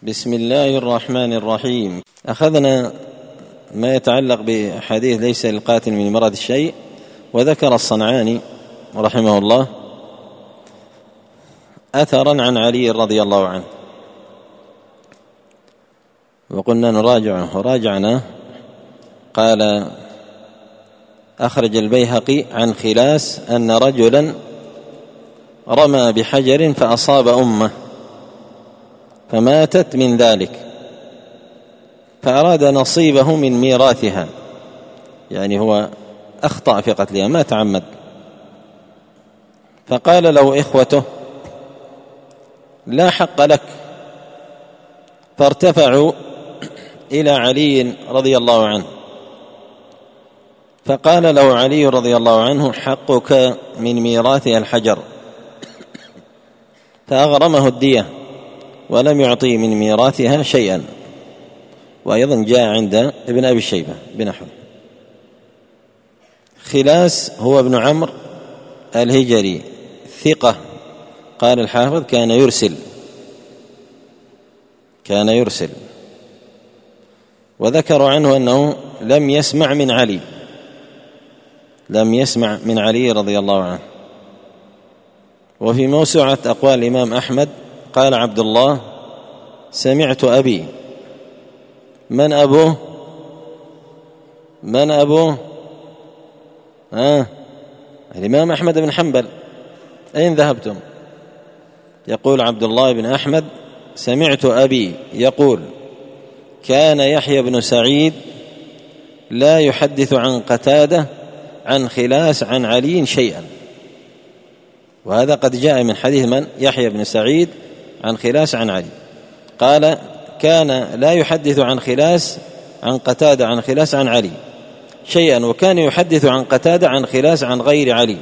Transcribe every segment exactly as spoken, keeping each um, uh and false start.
بسم الله الرحمن الرحيم. أخذنا ما يتعلق بحديث ليس للقاتل من مراد الشيء، وذكر الصنعاني رحمه الله أثرا عن علي رضي الله عنه، وقلنا نراجعه وراجعنا. قال: أخرج البيهقي عن خلاس أن رجلا رمى بحجر فأصاب أمه فماتت من ذلك، فأراد نصيبه من ميراثها، يعني هو أخطأ في قتلها ما تعمد. فقال له إخوته: لا حق لك. فارتفعوا إلى علي رضي الله عنه، فقال له علي رضي الله عنه: حقك من ميراثها الحجر. فأغرمه الدية ولم يعطي من ميراثها شيئا. وأيضا جاء عند ابن أبي شيبة بنحو. خلاس هو ابن عمرو الهجري ثقة، قال الحافظ: كان يرسل كان يرسل وذكروا عنه أنه لم يسمع من علي لم يسمع من علي رضي الله عنه. وفي موسوعة أقوال الإمام أحمد قال عبد الله: سمعت أبي. من أبوه؟ من أبوه؟ آه. الإمام أحمد بن حنبل. أين ذهبتم؟ يقول عبد الله بن أحمد: سمعت أبي يقول: كان يحيى بن سعيد لا يحدث عن قتادة عن خلاس عن علي شيئا. وهذا قد جاء من حديث من؟ يحيى بن سعيد عن خلاس عن علي. قال: كان لا يحدث عن خلاس عن قتادة عن خلاس عن علي شيئا، وكان يحدث عن قتادة عن خلاس عن غير علي.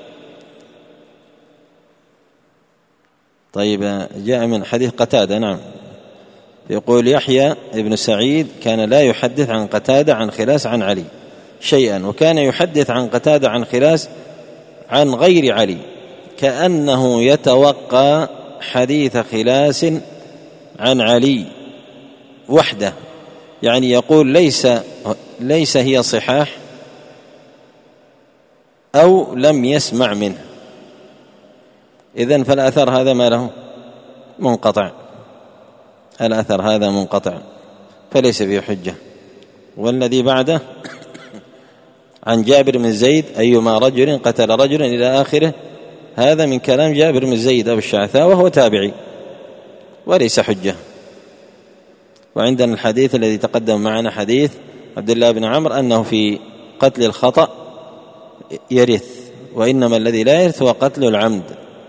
طيب، جاء من حديث قتادة. نعم، يقول يحيى بن سعيد كان لا يحدث عن قتادة عن خلاس عن علي شيئا، وكان يحدث عن قتادة عن خلاس عن غير علي، كأنه يتوقع حديث خلاس عن علي وحده، يعني يقول ليس ليس هي صحاح أو لم يسمع منه. إذن فالأثر هذا ما له؟ منقطع. الأثر هذا منقطع فليس به حجة. والذي بعده عن جابر بن زيد: أيما رجل قتل رجلا إلى آخره. هذا من كلام جابر بن زيد أبو الشعثاء وهو تابعي وليس حجة. وعندنا الحديث الذي تقدم معنا حديث عبد الله بن عمرو أنه في قتل الخطأ يرث، وإنما الذي لا يرث هو قتل العمد.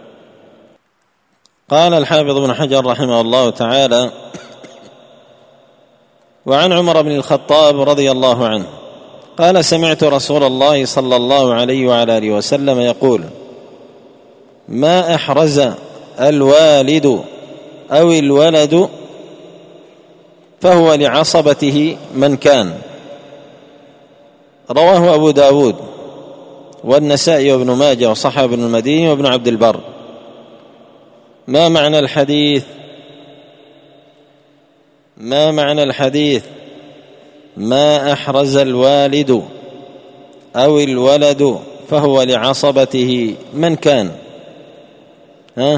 قال الحافظ ابن حجر رحمه الله تعالى: وعن عمر بن الخطاب رضي الله عنه قال: سمعت رسول الله صلى الله عليه وعلى آله وسلم يقول: ما أحرز الوالد أو الولد فهو لعصبته من كان. رواه أبو داود والنسائي وابن ماجه وصححه ابن المديني وابن عبد البر. ما معنى الحديث؟ ما معنى الحديث ما أحرز الوالد أو الولد فهو لعصبته من كان؟ ها؟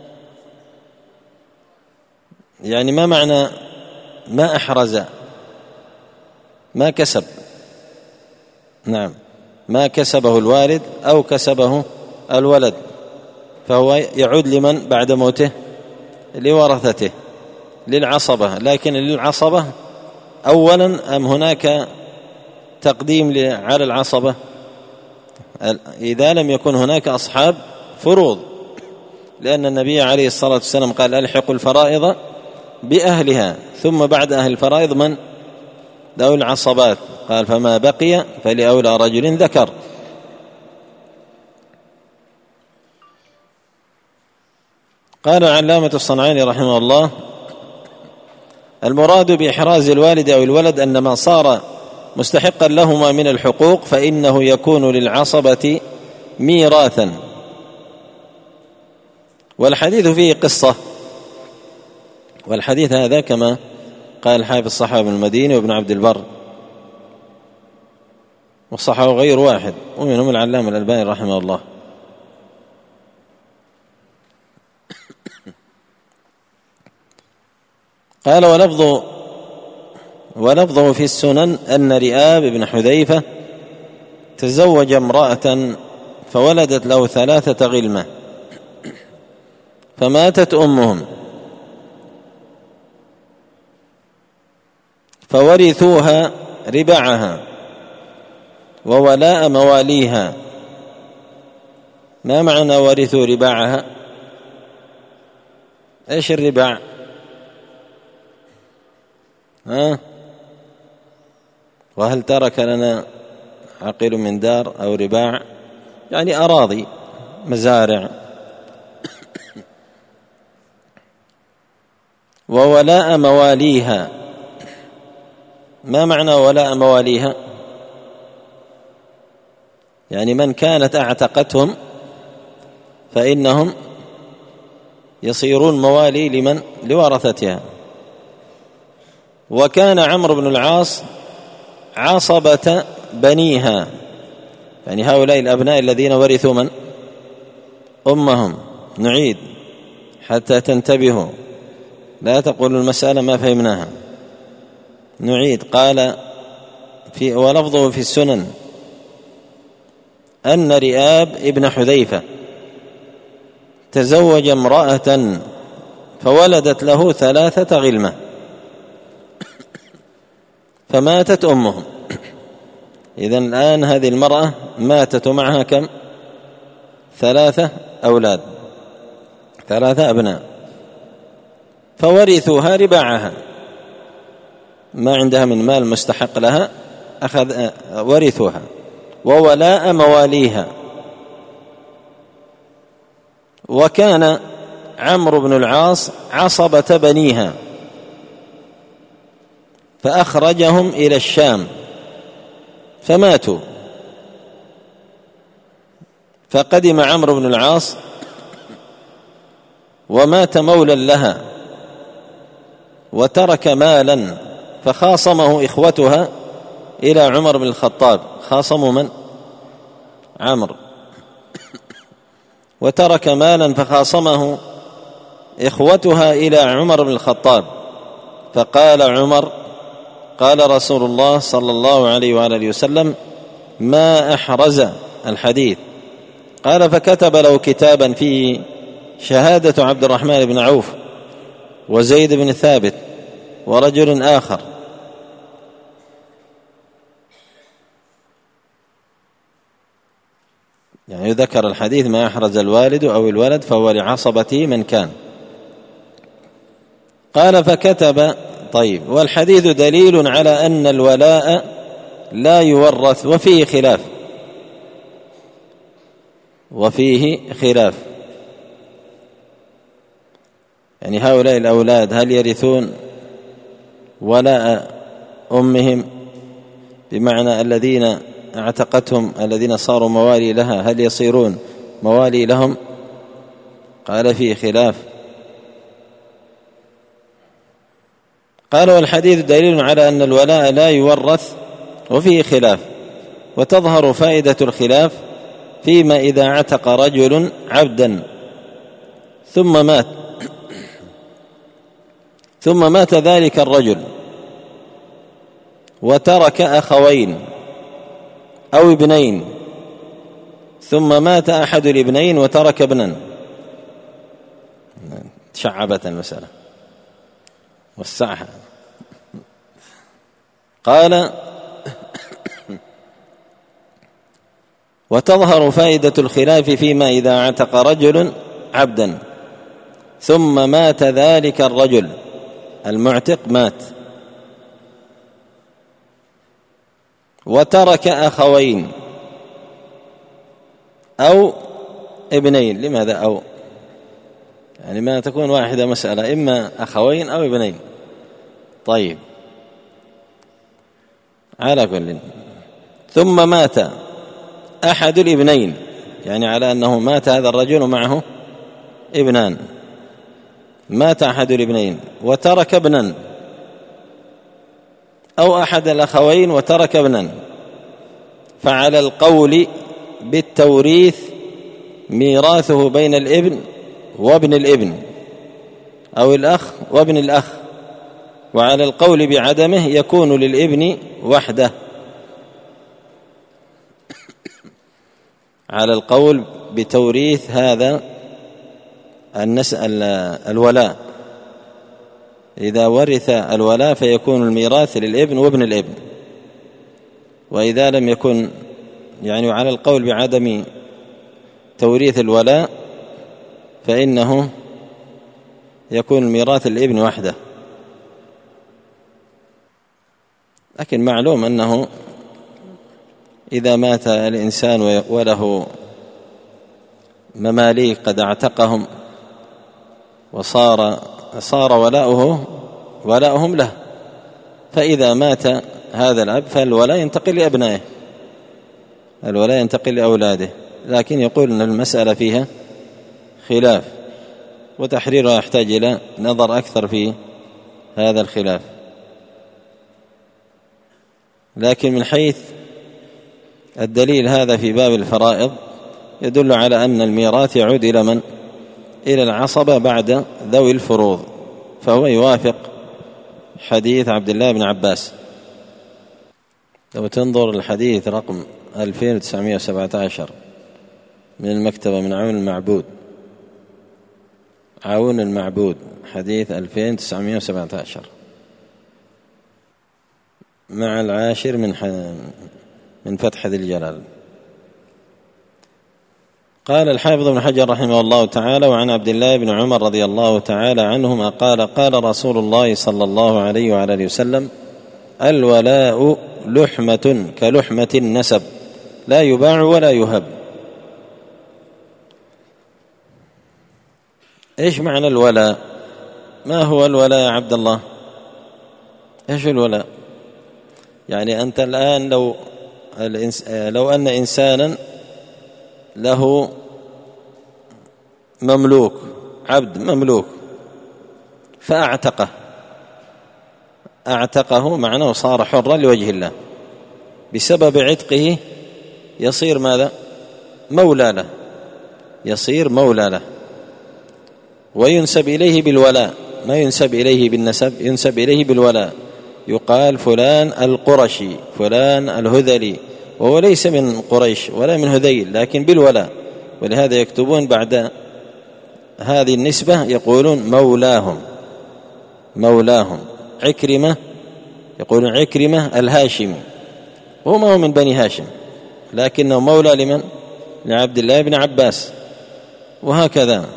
يعني ما معنى ما أحرز؟ ما كسب. نعم، ما كسبه الوالد أو كسبه الولد، فهو يعود لمن بعد موته؟ لورثته، للعصبة. لكن للعصبة أولا أم هناك تقديم على العصبة؟ إذا لم يكن هناك أصحاب فروض، لأن النبي عليه الصلاة والسلام قال: ألحقوا الفرائض بأهلها، ثم بعد أهل الفرائض من؟ ذوي العصبات. قال: فما بقي فلأولى رجل ذكر. قال العلامة الصنعاني رحمه الله: المراد بإحراز الوالد أو الولد أن ما صار مستحقا لهما من الحقوق فإنه يكون للعصبة ميراثا. ، والحديث فيه قصة والحديث هذا كما قال الحافظ الصحابي بن المديني وابن عبد البر، وصححه غير واحد ومنهم العلامة الألباني رحمه الله. قال ولفظ ولفظه في السنن أن رئاب بن حذيفة تزوج امرأة فولدت له ثلاثة غلمة فماتت أمهم فورثوها رباعها وولاء مواليها. ما معنى ورثوا رباعها؟ ايش الرباع؟ ها؟ وهل ترك لنا عقيل من دار أو رباع؟ يعني أراضي مزارع. وولاء مواليها، ما معنى ولاء مواليها؟ يعني من كانت اعتقتهم فإنهم يصيرون موالي لمن؟ لورثتها. وكان عمرو بن العاص عصبة بنيها، يعني هؤلاء الأبناء الذين ورثوا من؟ أمهم. نعيد حتى تنتبهوا، لا تقولوا المسألة ما فهمناها. نعيد. قال في ولفظه في السنن أن رئاب ابن حذيفة تزوج امرأة فولدت له ثلاثة غلمة فماتت أمهم. إذن الآن هذه المرأة ماتت معها كم؟ ثلاثة أولاد، ثلاثة أبناء، فورثوها رباعها، ما عندها من مال مستحق لها أخذ ورثوها، وولاء مواليها. وكان عمرو بن العاص عصبة بنيها فأخرجهم إلى الشام فماتوا، فقدم عمرو بن العاص ومات مولى لها وترك مالا، فخاصمه إخوتها إلى عمر بن الخطاب. خاصموا من؟ عمرو. وترك مالا فخاصمه إخوتها إلى عمر بن الخطاب، فقال عمر: قال رسول الله صلى الله عليه وآله وسلم: ما أحرز الحديث. قال: فكتب له كتابا فيه شهادة عبد الرحمن بن عوف وزيد بن ثابت ورجل آخر. يعني ذكر الحديث: ما أحرز الوالد أو الولد فهو لعصبته من كان. قال: فكتب. طيب، والحديث دليل على أن الولاء لا يورث، وفيه خلاف وفيه خلاف يعني هؤلاء الأولاد هل يرثون ولاء أمهم، بمعنى الذين اعتقتهم الذين صاروا موالي لها هل يصيرون موالي لهم؟ قال: فيه خلاف. قال: والحديث دليل على أن الولاء لا يورث، وفيه خلاف. وتظهر فائدة الخلاف فيما إذا اعتق رجل عبدا ثم مات ثم مات ذلك الرجل وترك أخوين أو ابنين، ثم مات أحد الابنين وترك ابنا. تشعبت المسألة، وسعها. قال: وتظهر فائدة الخلاف فيما إذا اعتق رجل عبدا ثم مات ذلك الرجل المعتق مات وترك أخوين أو ابنين. لماذا أو؟ يعني ما تكون واحدة مسألة، إما أخوين أو ابنين. طيب، على كل. ثم مات أحد الابنين، يعني على أنه مات هذا الرجل ومعه ابنان، مات أحد الابنين وترك ابنا أو أحد الأخوين وترك ابنا، فعلى القول بالتوريث ميراثه بين الابن وابن الابن أو الأخ وابن الأخ، وعلى القول بعدمه يكون للابن وحده. على القول بتوريث هذا الولاء، إذا ورث الولاء فيكون الميراث للابن وابن الابن، وإذا لم يكن يعني على القول بعدم توريث الولاء فإنه يكون الميراث للابن وحده. لكن معلوم أنه إذا مات الإنسان وله مماليك قد اعتقهم وصار صار ولاؤه ولاؤهم له، فإذا مات هذا الأب فالولاء ينتقل لأبنائه، الولاء ينتقل لأولاده. لكن يقول أن المسألة فيها خلاف، وتحريرها يحتاج إلى نظر أكثر في هذا الخلاف. لكن من حيث الدليل هذا في باب الفرائض يدل على أن الميراث يعود إلى من؟ إلى العصبة بعد ذوي الفروض، فهو يوافق حديث عبد الله بن عباس. لو تنظر الحديث رقم ألفين وتسعمائة وسبعة عشر من المكتبة من عون المعبود، عون المعبود حديث ألفين وتسعمائة وسبعة عشر مع العاشر من من فتح ذي الجلال. قال الحافظ ابن حجر رحمه الله تعالى: وعن عبد الله بن عمر رضي الله تعالى عنهما قال: قال رسول الله صلى الله عليه وعلى اله وسلم: الولاء لحمة كلحمة النسب لا يباع ولا يهب. ايش معنى الولاء؟ ما هو الولاء يا عبد الله؟ ايش الولاء؟ يعني أنت الآن لو لو أن إنسانا له مملوك، عبد مملوك، فأعتقه أعتقه معناه صار حرا لوجه الله، بسبب عتقه يصير ماذا؟ مولى له، يصير مولى له، وينسب إليه بالولاء، ما ينسب إليه بالنسب، ينسب إليه بالولاء، يقال فلان القرشي، فلان الهذلي، وهو ليس من قريش ولا من هذيل لكن بالولاء. ولهذا يكتبون بعد هذه النسبة يقولون مولاهم، مولاهم. عكرمة يقولون عكرمة الهاشمي، وهو ما هو من بني هاشم لكنه مولى لمن؟ لعبد الله بن عباس. وهكذا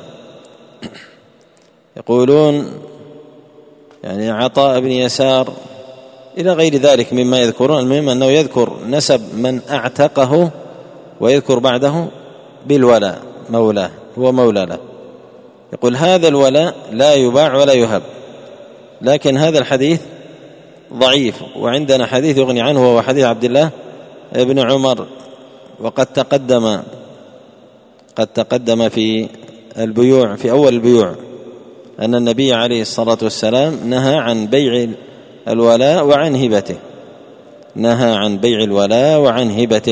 يقولون يعني عطاء بن يسار إلى غير ذلك مما يذكرون. المهم أنه يذكر نسب من أعتقه ويذكر بعده بالولاء، مولاه، هو مولى له. يقول هذا الولاء لا يباع ولا يهب. لكن هذا الحديث ضعيف، وعندنا حديث يغني عنه وهو حديث عبد الله ابن عمر، وقد تقدم قد تقدم في البيوع، في أول البيوع، أن النبي عليه الصلاة والسلام نهى عن بيع الولاء وعن هبته، نهى عن بيع الولاء وعن هبته.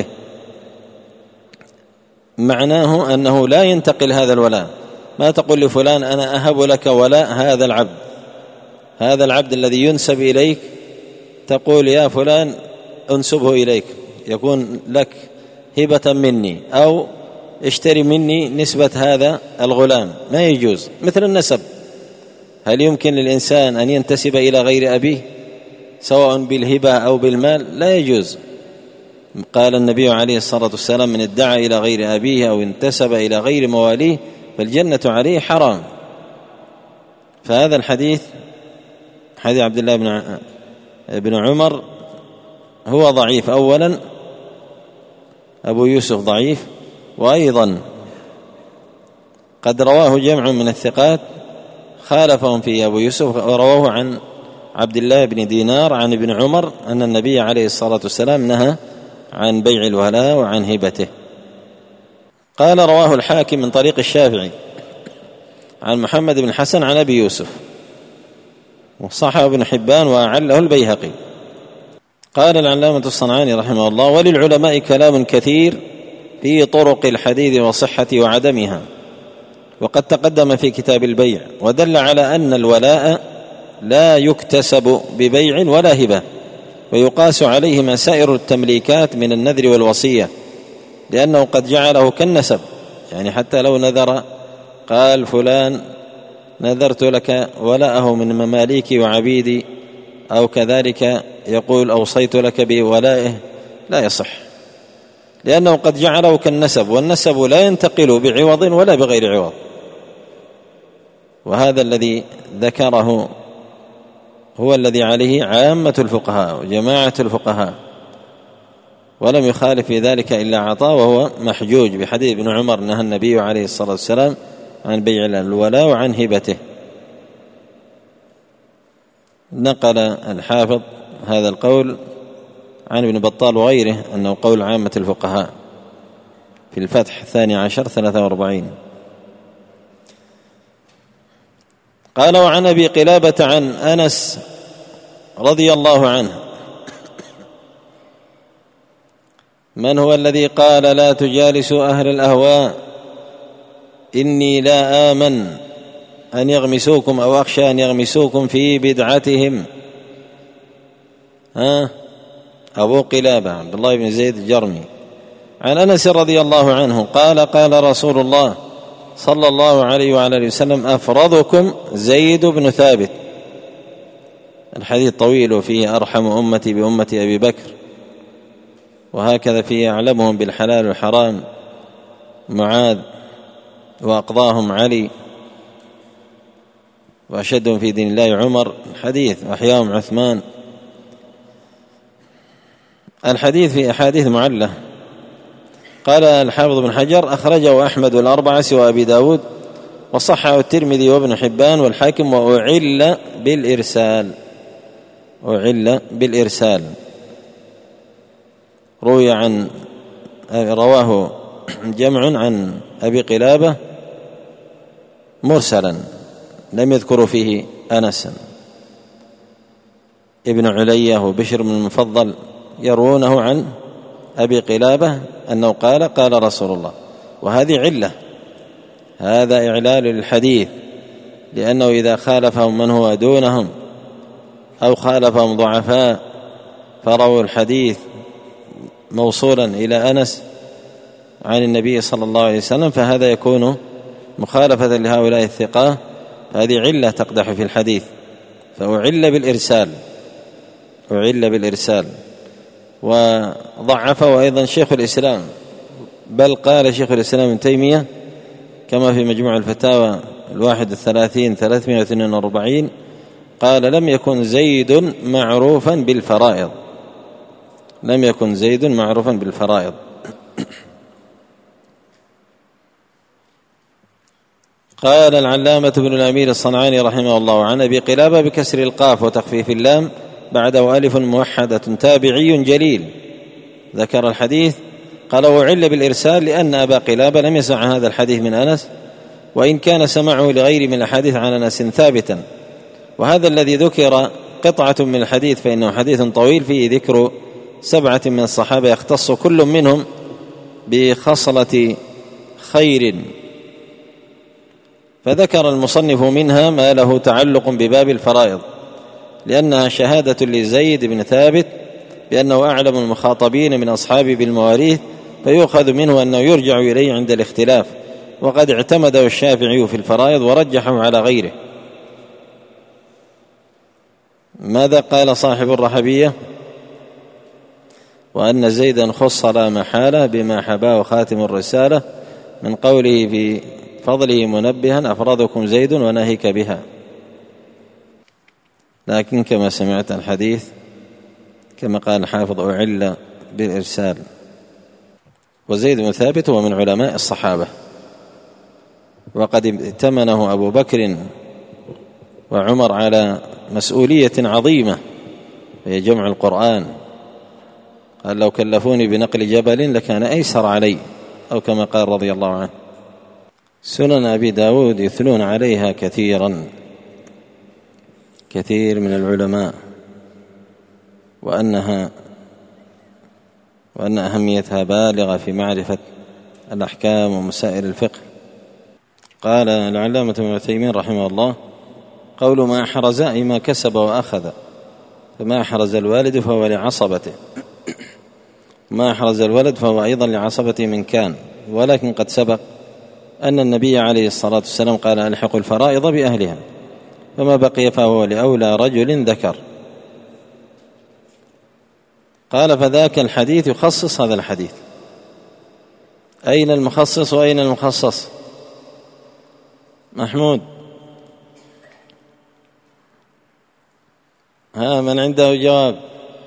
معناه أنه لا ينتقل هذا الولاء، ما تقول لفلان أنا أهب لك ولاء هذا العبد، هذا العبد الذي ينسب إليك تقول يا فلان أنسبه إليك يكون لك هبة مني، أو اشتري مني نسبة هذا الغلام، ما يجوز. مثل النسب، هل يمكن للإنسان أن ينتسب إلى غير أبيه سواء بالهبة أو بالمال؟ لا يجوز. قال النبي عليه الصلاة والسلام: من ادعى إلى غير أبيه أو انتسب إلى غير مواليه فالجنة عليه حرام. فهذا الحديث حديث عبد الله بن بن عمر هو ضعيف. أولا أبو يوسف ضعيف، وأيضا قد رواه جمع من الثقات خالفهم في أبو يوسف، ورواه عن عبد الله بن دينار عن ابن عمر أن النبي عليه الصلاة والسلام نهى عن بيع الولاء وعن هبته. قال رواه الحاكم من طريق الشافعي عن محمد بن الحسن عن أبي يوسف، وصححه ابن حبان وأعله البيهقي. قال العلامة الصنعاني رحمه الله: وللعلماء كلام كثير في طرق الحديث وصحة وعدمها، وقد تقدم في كتاب البيع، ودل على أن الولاء لا يكتسب ببيع ولا هبة، ويقاس عليه مسائر التمليكات من النذر والوصية، لأنه قد جعله كالنسب، يعني حتى لو نذر قال فلان نذرت لك ولاءه من مماليكي وعبيدي، أو كذلك يقول أوصيت لك بولائه، لا يصح، لأنه قد جعله كالنسب، والنسب لا ينتقل بعوض ولا بغير عوض. وهذا الذي ذكره هو الذي عليه عامة الفقهاء وجماعة الفقهاء، ولم يخالف في ذلك إلا عطاء، وهو محجوج بحديث ابن عمر: نهى النبي عليه الصلاة والسلام عن بيع الولاء وعن هبته. نقل الحافظ هذا القول عن ابن بطال وغيره أنه قول عامة الفقهاء في الفتح الثاني عشر ثلاثة وأربعين. قال: وعن أبي قلابة عن أنس رضي الله عنه: من هو الذي قال لا تجالسوا أهل الأهواء إني لا آمن أن يغمسوكم أو أخشى أن يغمسوكم في بدعتهم؟ ها أبو قلابة عبد الله بن زيد الجرمي عن أنس رضي الله عنه قال: قال رسول الله صلى الله عليه وعلى اله وسلم: أفرضكم زيد بن ثابت. الحديث طويل، وفيه أرحم أمتي بأمة أبي بكر، وهكذا فيه أعلمهم بالحلال والحرام معاذ، وأقضاهم علي، وأشدهم في دين الله عمر. الحديث وأحياهم عثمان. الحديث في أحاديث معلة. قال الحافظ بن حجر: أخرجه أحمد والأربعة سوى أبي داود، وصححه الترمذي وابن حبان والحاكم، وأعل بالإرسال. أعل بالإرسال روي عن رواه جمع عن أبي قلابة مرسلا، لم يذكروا فيه أنسا. ابن علية وبشر بن المفضل يروونه عن أبي قلابة أنه قال: قال رسول الله. وهذه علة، هذا إعلال للحديث، لأنه إذا خالفهم من هو دونهم أو خالفهم ضعفاء فروا الحديث موصولا إلى أنس عن النبي صلى الله عليه وسلم، فهذا يكون مخالفة لهؤلاء الثقة، فهذه علة تقدح في الحديث، فأعل بالإرسال، أعل بالإرسال. وضعفه أيضا شيخ الإسلام، بل قال شيخ الإسلام ابن تيمية كما في مجموع الفتاوى الواحد الثلاثين ثلاثمائة واثنين وأربعين، قال: لم يكن زيد معروفا بالفرائض، لم يكن زيد معروفا بالفرائض. قال العلامة ابن الأمير الصنعاني رحمه الله: عن أبي قلابة بكسر القاف وتخفيف اللام بعده ألف موحدة، تابعي جليل، ذكر الحديث. قال: وعل بالإرسال لأن أبا قلابة لم يسمع هذا الحديث من أنس، وإن كان سمعه لغير من الحديث عن أنس ثابتا. وهذا الذي ذكر قطعة من الحديث، فإنه حديث طويل فيه ذكر سبعة من الصحابة يختص كل منهم بخصلة خير، فذكر المصنف منها ما له تعلق بباب الفرائض، لأنها شهادة لزيد بن ثابت بأنه أعلم المخاطبين من أصحابه بالمواريث، فيؤخذ منه أنه يرجع إليه عند الاختلاف، وقد اعتمده الشافعي في الفرائض ورجحه على غيره. ماذا قال صاحب الرحبية؟ وأن زيدا خص لا محالة بما حباه خاتم الرسالة، من قوله في فضله منبها: أفرضكم زيد وناهيك بها. لكن كما سمعت الحديث كما قال الحافظ: أعل بالإرسال. وزيد بن ثابت هو من علماء الصحابة، وقد ائتمنه أبو بكر وعمر على مسؤولية عظيمة، وهي جمع القرآن. قال: لو كلفوني بنقل جبل لكان أيسر علي، أو كما قال رضي الله عنه. سنن أبي داود يثنون عليها كثيرا، كثير من العلماء، وأنها وأن أهميتها بالغة في معرفة الأحكام ومسائل الفقه. قال العلامة ابن عثيمين رحمه الله: قول ما أحرز أي ما كسب وأخذ، فما أحرز الوالد فهو لعصبته، ما أحرز الولد فهو أيضا لعصبته من كان. ولكن قد سبق أن النبي عليه الصلاة والسلام قال: ألحقوا الفرائض بأهلها، فما بقي فهو لأولى رجل ذكر. قال: فذاك الحديث يخصص هذا الحديث. أين المخصص وأين المخصص؟ محمود، ها من عنده جواب؟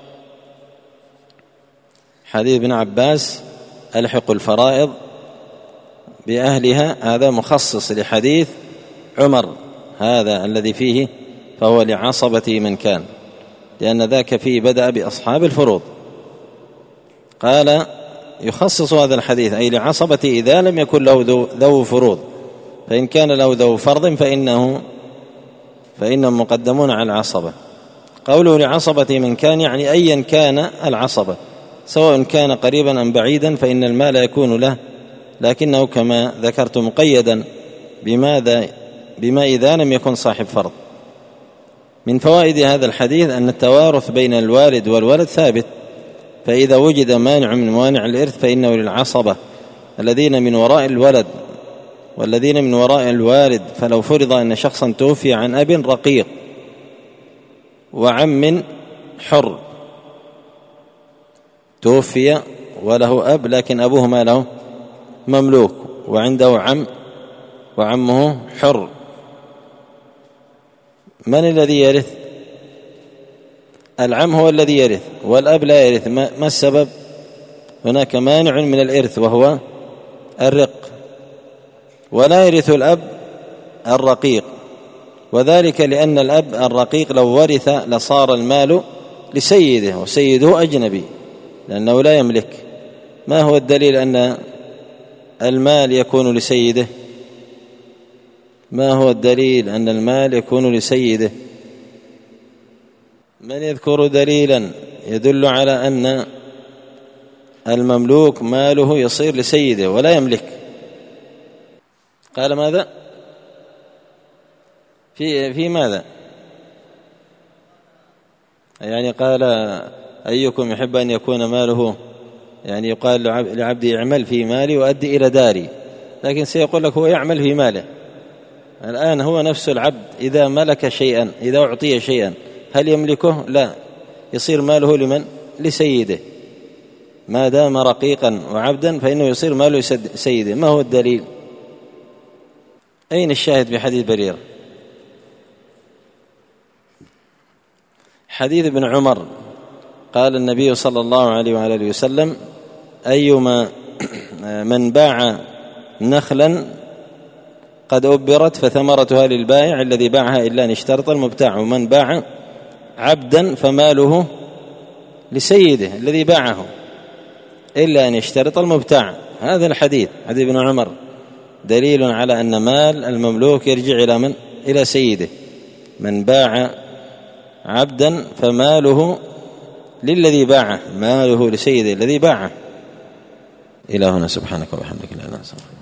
حديث ابن عباس: ألحقوا الفرائض بأهلها، هذا مخصص لحديث عمر هذا الذي فيه فهو لعصبة من كان، لأن ذاك فيه بدأ بأصحاب الفروض. قال: يخصص هذا الحديث أي لعصبة إذا لم يكن له ذو فروض، فإن كان له ذو فرض فإنه فإنهم مقدمون على العصبة. قوله لعصبة من كان يعني أيا كان العصبة، سواء كان قريبا أم بعيدا، فإن المال يكون له، لكنه كما ذكرت مقيدا بماذا بما إذا لم يكن صاحب فرض. من فوائد هذا الحديث أن التوارث بين الوالد والولد ثابت، فإذا وجد مانع من موانع الإرث فإنه للعصبة الذين من وراء الولد والذين من وراء الوالد. فلو فرض أن شخصا توفي عن أب رقيق وعم حر، توفي وله أب لكن أبوه ما له مملوك، وعنده عم وعمه حر، من الذي يرث؟ العم هو الذي يرث والأب لا يرث. ما السبب؟ هناك مانع من الإرث وهو الرق، ولا يرث الأب الرقيق، وذلك لأن الأب الرقيق لو ورث لصار المال لسيده، وسيده أجنبي لأنه لا يملك. ما هو الدليل أن المال يكون لسيده؟ ما هو الدليل أن المال يكون لسيده؟ من يذكر دليلا يدل على أن المملوك ماله يصير لسيده ولا يملك؟ قال ماذا؟ في في ماذا؟ يعني قال: أيكم يحب أن يكون ماله، يعني يقال لعبدي اعمل في مالي وأدي إلى داري، لكن سيقول لك هو يعمل في ماله. الآن هو نفس العبد إذا ملك شيئا، إذا أعطي شيئا هل يملكه؟ لا، يصير ماله لمن؟ لسيده. ما دام رقيقا وعبدا فإنه يصير ماله سيده. ما هو الدليل؟ أين الشاهد بحديث بريرة؟ حديث ابن عمر قال النبي صلى الله عليه وآله وسلم: أيما من باع نخلا قد أبرت فثمرتها للبائع الذي باعها إلا أن اشترط المبتاع، ومن باع عبدا فماله لسيده الذي باعه إلا أن يشترط المبتاع. هذا الحديث حديث ابن عمر دليل على أن مال المملوك يرجع إلى من؟ إلى سيده. من باع عبدا فماله للذي باعه، ماله لسيده الذي باعه. إلى هنا، سبحانك وبحمدك لا إله إلا أنت.